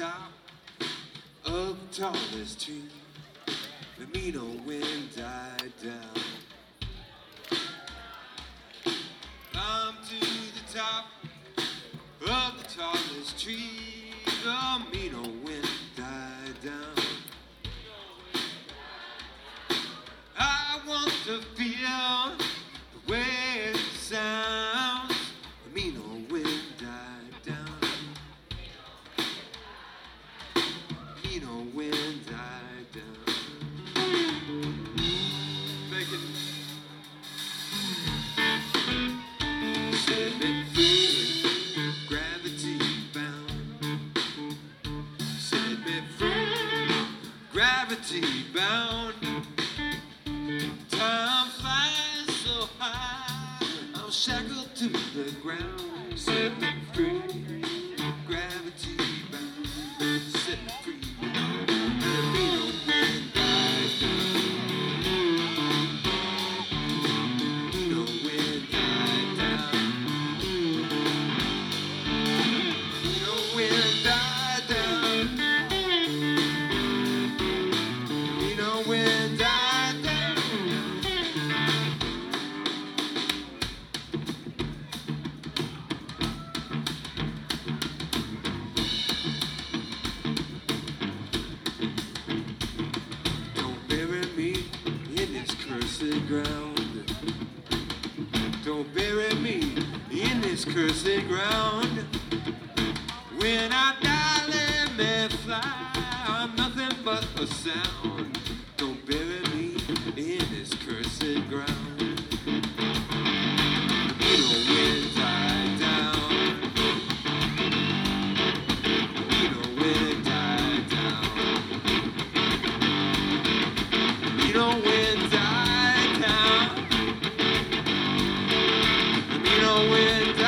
top of the tallest tree, the mean old wind died down. Climb to the top of the tallest tree, the mean old wind died down. I want to feel the way it sounds, the mean old wind died down. The mean old wind died down. Make it. Set me free, gravity bound. Set me free, gravity bound. Time flies so high, I'm shackled to the ground. Set me free, gravity bound. Set me free, the mean old wind died down. Mean old wind died down. Mean old wind died down. Mean old wind died down. Don't bury me in this cursed ground. Don't bury me in this cursed ground. When I die, let me fly. I'm nothing but a sound. Don't bury me in this cursed ground. The mean old wind died down. The mean old wind died down. The mean old wind died down. The mean old wind died down.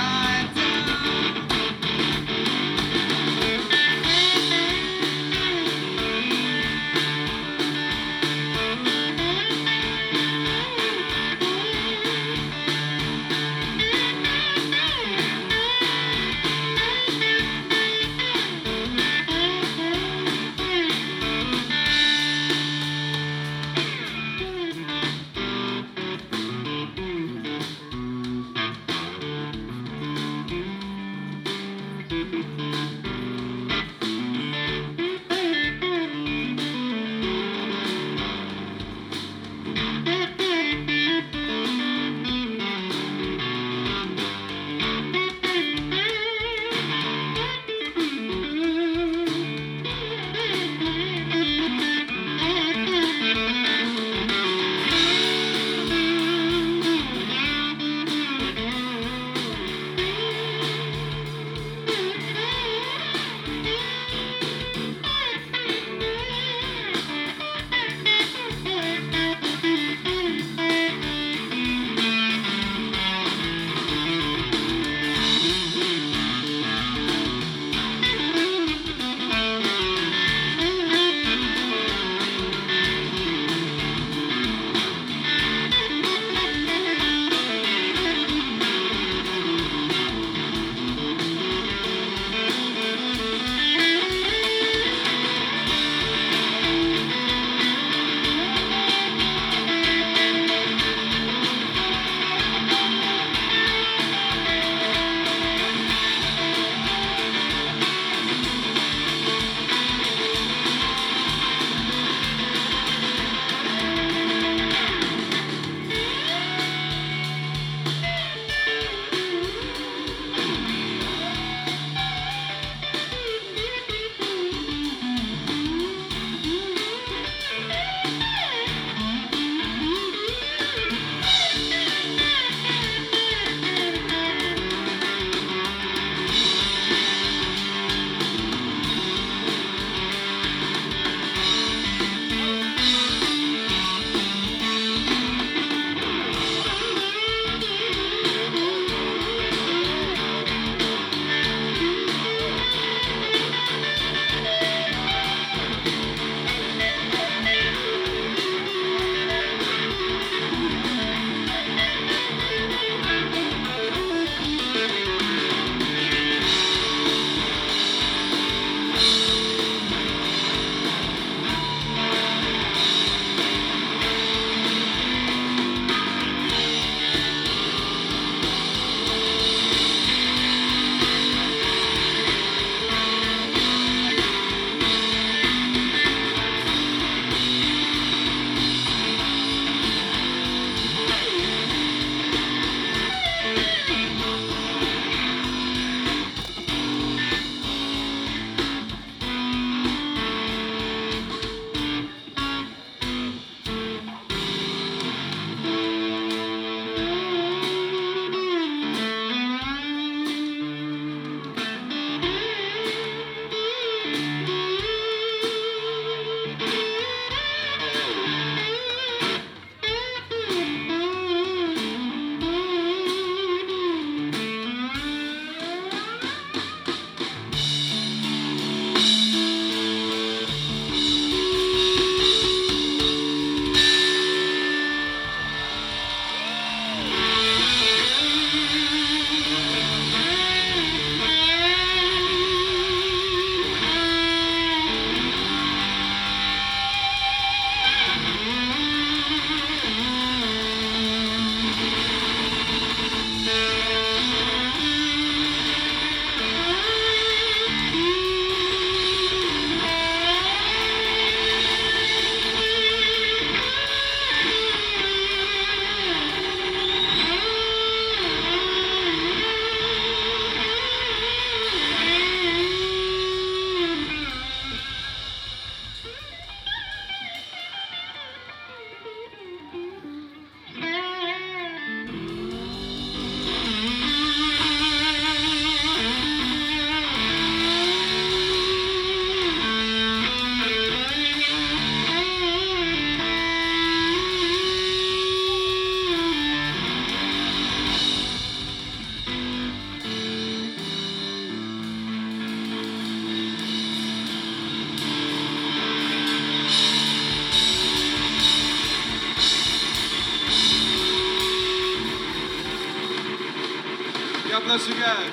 Miss you guys.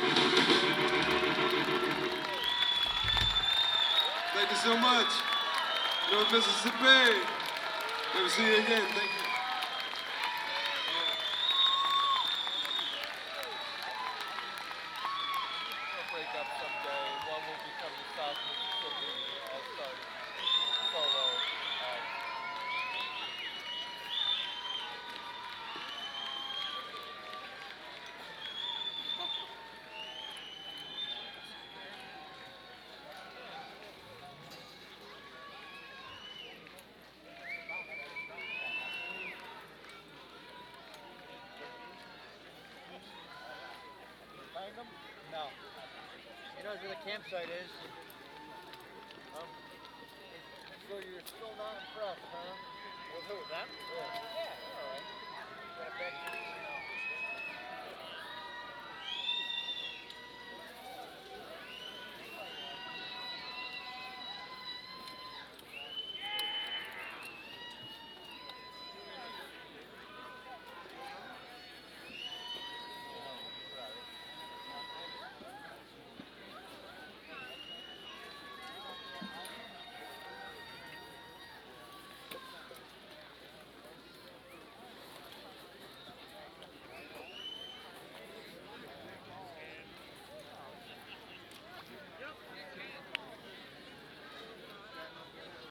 Thank you so much. North Mississippi. Never see you again. Thank you. We'll break up someday. One will become the South Mississippi All-Star solo. Find them? No. You know where the campsite is? So you're still not impressed, huh? With who? Them? Yeah. Alright. Got a bad